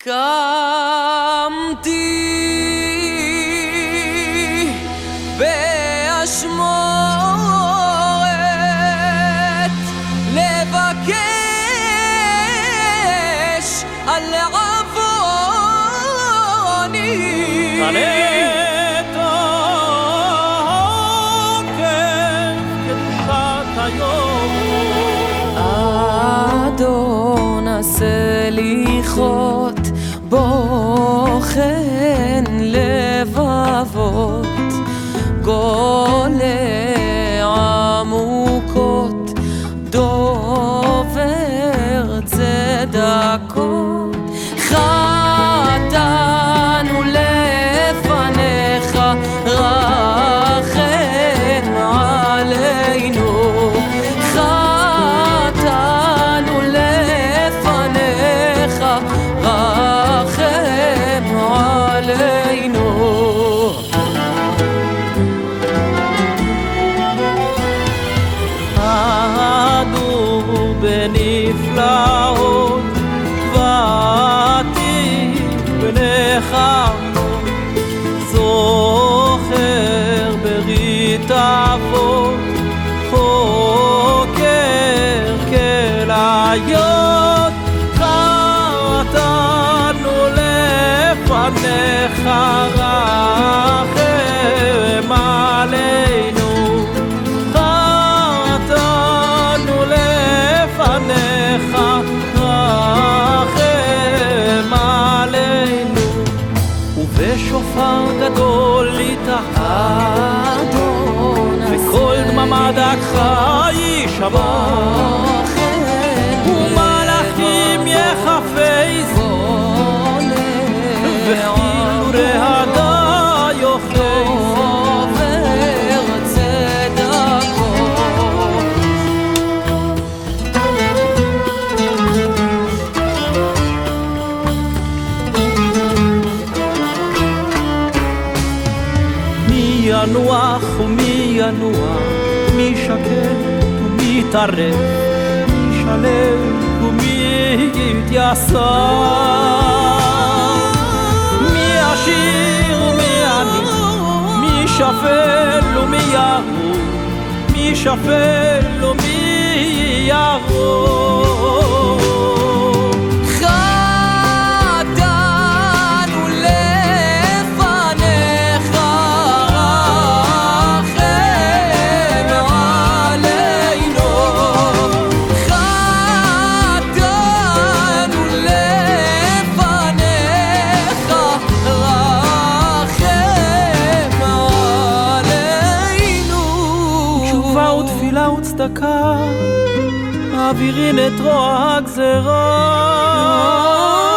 קמתי באשמורת לבקש על עווני את העוקב קדושת היום אדון הסליחות בוחן לבבות גולה עמוקות דובר צדקות חטאנו לפניך רחם עלינו חטאנו לפניך רחם עלינו אהדו בנפלאות ועתיד בנחמות זוכר ברית אבות חוקר כליות חטאנו לפניך רחם עלינו חטאנו לפניך רחם עלינו ובשופר גדול יתקע וכל דממה דקה יישמע ומלאכים יחפצו וחילו רעדה יוחזו מי ינוח ומי ינוח, מי שקט ומי יתערב, מי שלם ומי יתייסר, מי עשיר ומי עני, מי שפל ומי ירוד, מי שפל ומי ירוד. ותפילה וצדקה מעבירים את רוע הגזרה